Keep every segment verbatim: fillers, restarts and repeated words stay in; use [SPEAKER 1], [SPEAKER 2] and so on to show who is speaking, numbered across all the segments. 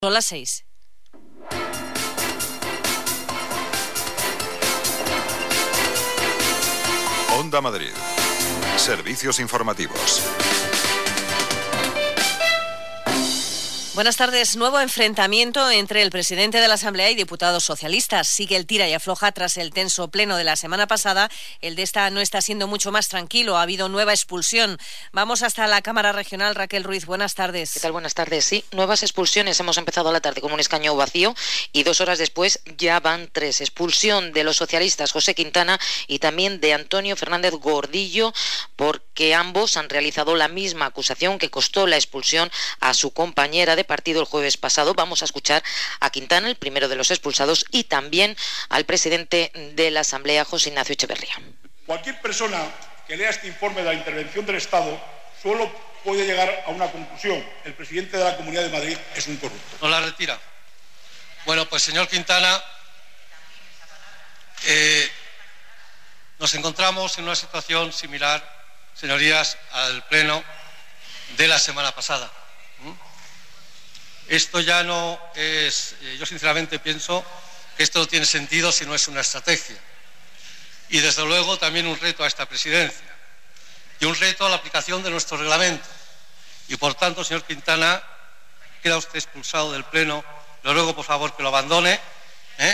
[SPEAKER 1] Son las seis.
[SPEAKER 2] Onda Madrid. Servicios informativos.
[SPEAKER 1] Buenas tardes. Nuevo enfrentamiento entre el presidente de la Asamblea y diputados socialistas. Sigue el tira y afloja tras el tenso pleno de la semana pasada. El de esta no está siendo mucho más tranquilo. Ha habido nueva expulsión. Vamos hasta la Cámara Regional. Raquel Ruiz, buenas tardes.
[SPEAKER 3] ¿Qué tal? Buenas tardes. Sí, nuevas expulsiones. Hemos empezado la tarde con un escaño vacío y dos horas después ya van tres. Expulsión de los socialistas José Quintana y también de Antonio Fernández Gordillo, porque ambos han realizado la misma acusación que costó la expulsión a su compañera de partido el jueves pasado. Vamos a escuchar a Quintana, el primero de los expulsados, y también al presidente de la Asamblea, José Ignacio Echeverría.
[SPEAKER 4] Cualquier persona que lea este informe de la intervención del Estado solo puede llegar a una conclusión: el presidente de la Comunidad de Madrid es un corrupto.
[SPEAKER 5] No la retira. Bueno, pues señor Quintana, eh, nos encontramos en una situación similar, señorías, al pleno de la semana pasada. ¿Mm? Esto ya no es, eh, yo sinceramente pienso que esto no tiene sentido si no es una estrategia. Y desde luego también un reto a esta presidencia y un reto a la aplicación de nuestro reglamento. Y por tanto, señor Quintana, queda usted expulsado del pleno. Le ruego por favor que lo abandone. ¿eh?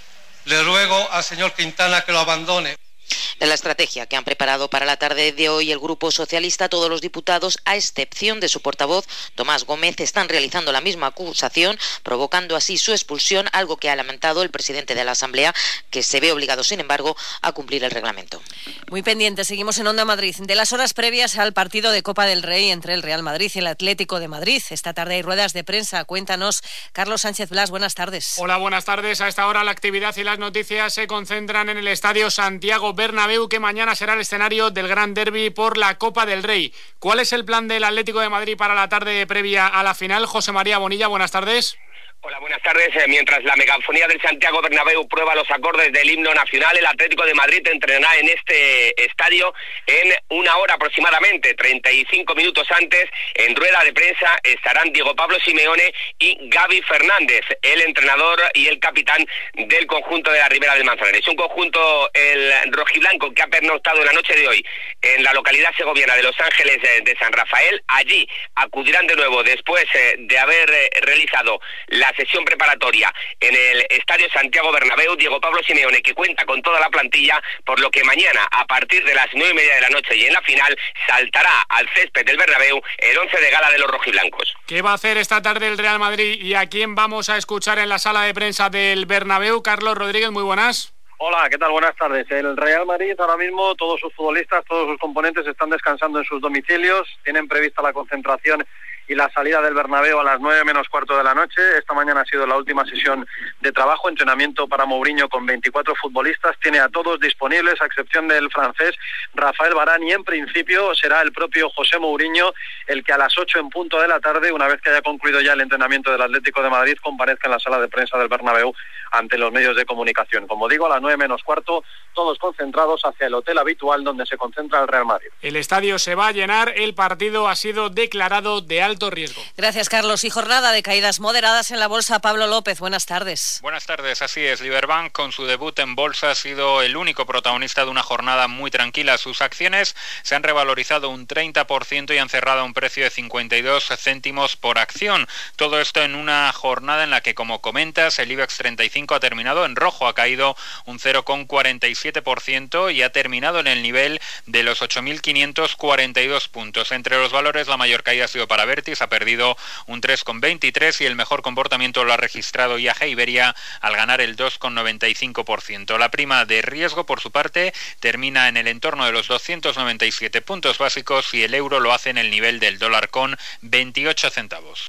[SPEAKER 5] Le ruego al señor Quintana que lo abandone.
[SPEAKER 3] De la estrategia que han preparado para la tarde de hoy el Grupo Socialista, todos los diputados, a excepción de su portavoz, Tomás Gómez, están realizando la misma acusación, provocando así su expulsión, algo que ha lamentado el presidente de la Asamblea, que se ve obligado, sin embargo, a cumplir el reglamento.
[SPEAKER 1] Muy pendiente, seguimos en Onda Madrid. De las horas previas al partido de Copa del Rey entre el Real Madrid y el Atlético de Madrid. Esta tarde hay ruedas de prensa. Cuéntanos, Carlos Sánchez Blas, buenas tardes.
[SPEAKER 6] Hola, buenas tardes. A esta hora la actividad y las noticias se concentran en el Estadio Santiago Bernabéu, que mañana será el escenario del gran derbi por la Copa del Rey. ¿Cuál es el plan del Atlético de Madrid para la tarde previa a la final? José María Bonilla, buenas tardes.
[SPEAKER 7] Hola, buenas tardes. Mientras la megafonía del Santiago Bernabéu prueba los acordes del himno nacional, el Atlético de Madrid entrenará en este estadio en una hora aproximadamente, treinta y cinco minutos antes. En rueda de prensa estarán Diego Pablo Simeone y Gaby Fernández, el entrenador y el capitán del conjunto de la Ribera del Manzanares. Un conjunto, el rojiblanco, que ha pernoctado en la noche de hoy en la localidad segoviana de Los Ángeles de San Rafael. Allí acudirán de nuevo después de haber realizado la sesión preparatoria en el Estadio Santiago Bernabéu, Diego Pablo Simeone, que cuenta con toda la plantilla, por lo que mañana, a partir de las nueve y media de la noche y en la final, saltará al césped del Bernabéu el once de gala de los rojiblancos.
[SPEAKER 6] ¿Qué va a hacer esta tarde el Real Madrid y a quién vamos a escuchar en la sala de prensa del Bernabéu? Carlos Rodríguez, muy buenas.
[SPEAKER 8] Hola, ¿qué tal? Buenas tardes. El Real Madrid ahora mismo, todos sus futbolistas, todos sus componentes están descansando en sus domicilios, tienen prevista la concentración y la salida del Bernabéu a las nueve menos cuarto de la noche. Esta mañana ha sido la última sesión de trabajo, entrenamiento para Mourinho con veinticuatro futbolistas. Tiene a todos disponibles, a excepción del francés Rafael Varane, y en principio será el propio José Mourinho el que a las ocho en punto de la tarde, una vez que haya concluido ya el entrenamiento del Atlético de Madrid, comparezca en la sala de prensa del Bernabéu ante los medios de comunicación. Como digo, a las nueve menos cuarto, todos concentrados hacia el hotel habitual donde se concentra el Real Madrid.
[SPEAKER 6] El estadio se va a llenar, el partido ha sido declarado de alto riesgo.
[SPEAKER 1] Gracias, Carlos. Y jornada de caídas moderadas en la bolsa. Pablo López, buenas tardes.
[SPEAKER 9] Buenas tardes, así es. Liberbank, con su debut en bolsa, ha sido el único protagonista de una jornada muy tranquila. Sus acciones se han revalorizado un treinta por ciento y han cerrado a un precio de cincuenta y dos céntimos por acción. Todo esto en una jornada en la que, como comentas, el IBEX treinta y cinco ha terminado en rojo, ha caído un cero coma cuarenta y siete por ciento y ha terminado en el nivel de los ocho mil quinientos cuarenta y dos puntos. Entre los valores, la mayor caída ha sido para Vertis, ha perdido un tres coma veintitrés y el mejor comportamiento lo ha registrado I A G Iberia al ganar el dos coma noventa y cinco por ciento. La prima de riesgo, por su parte, termina en el entorno de los doscientos noventa y siete puntos básicos y el euro lo hace en el nivel del dólar con veintiocho centavos.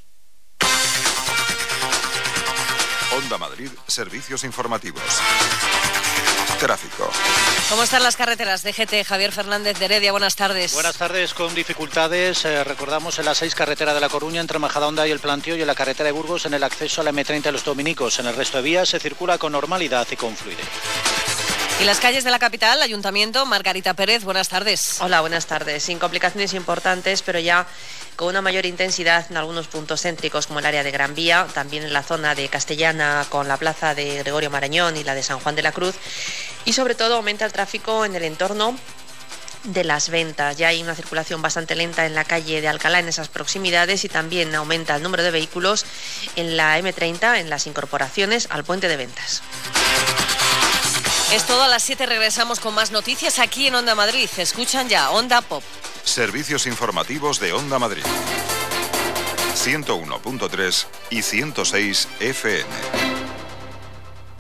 [SPEAKER 2] Onda Madrid, servicios informativos. Tráfico.
[SPEAKER 1] ¿Cómo están las carreteras? D G T, Javier Fernández de Heredia, buenas tardes.
[SPEAKER 10] Buenas tardes, con dificultades, eh, recordamos en la seis carretera de La Coruña entre Majadahonda y El Plantío y en la carretera de Burgos en el acceso a la eme treinta de los Dominicos. En el resto de vías se circula con normalidad y con fluidez.
[SPEAKER 1] Y las calles de la capital, Ayuntamiento, Margarita Pérez, buenas tardes.
[SPEAKER 11] Hola, buenas tardes. Sin complicaciones importantes, pero ya con una mayor intensidad en algunos puntos céntricos como el área de Gran Vía, también en la zona de Castellana con la plaza de Gregorio Marañón y la de San Juan de la Cruz, y sobre todo aumenta el tráfico en el entorno de Las Ventas. Ya hay una circulación bastante lenta en la calle de Alcalá en esas proximidades y también aumenta el número de vehículos en la eme treinta en las incorporaciones al puente de Ventas.
[SPEAKER 1] Es todo, a las siete regresamos con más noticias aquí en Onda Madrid. Escuchan ya Onda Pop.
[SPEAKER 2] Servicios informativos de Onda Madrid. ciento uno punto tres y ciento seis efe eme.